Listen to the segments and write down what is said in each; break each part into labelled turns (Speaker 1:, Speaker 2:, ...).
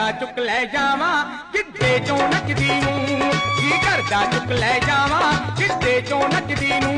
Speaker 1: करदा चुक लै जावां गिद्धे चों नचदी नूं, जी करदा चुक लै जावां गिद्धे चों नचदी नूं।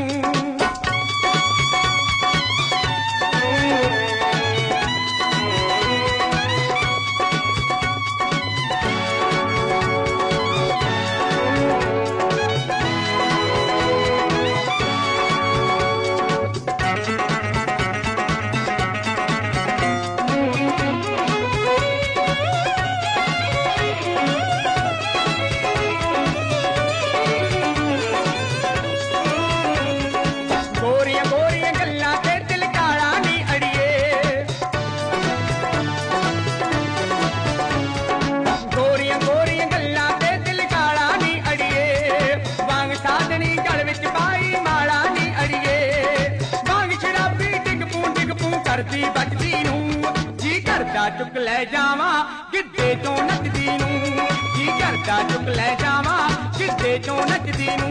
Speaker 1: जी करदा चुक लै जावां गिद्धे चों नचदी नूं, जी करदा चुक लै जावां गिद्धे चों नचदी नूं।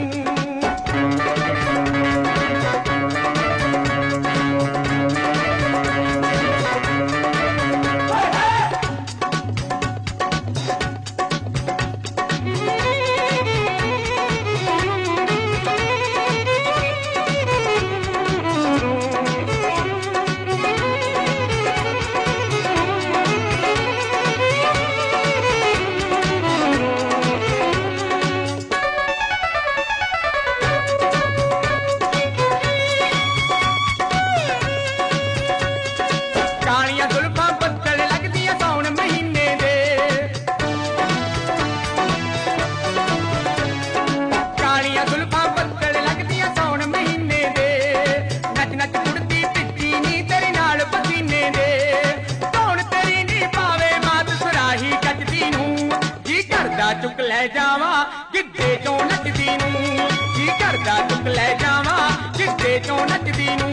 Speaker 1: चुक लै जावां गिद्धे चों नचदी नूं, जी करदा चुक लै जावां गिद्धे चों नचदी नूं।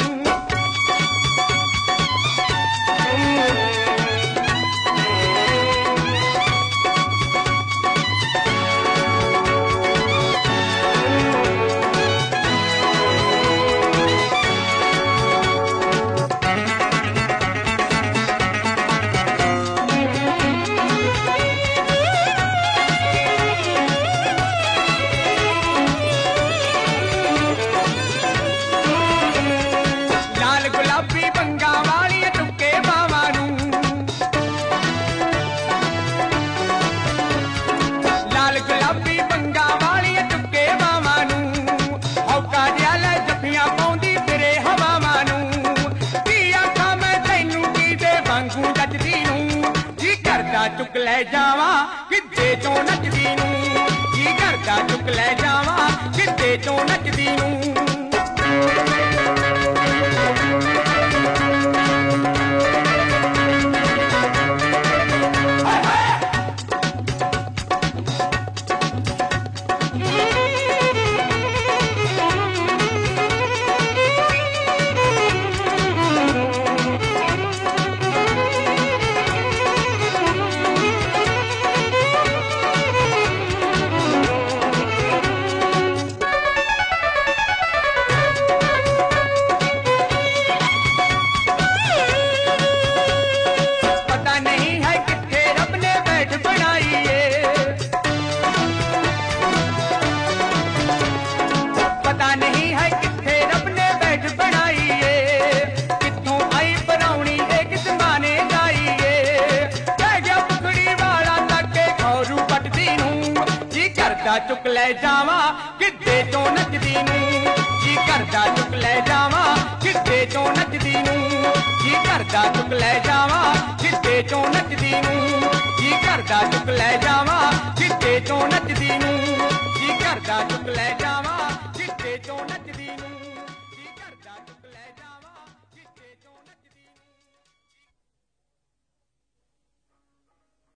Speaker 1: चुक लै जावां गिद्धे चों नचदी नूं, जी करदा चुक लै जावां गिद्धे चों नचदी नूं। चुक लै जावां गिद्धे चों नचदी नूं, जी करदा चुक लै जावां गिद्धे चों नचदी नूं, जी करदा चुक लै जावां गिद्धे चों नचदी नूं, जी करदा चुक लै जावां गिद्धे चों नचदी नूं, जी करदा चुक लै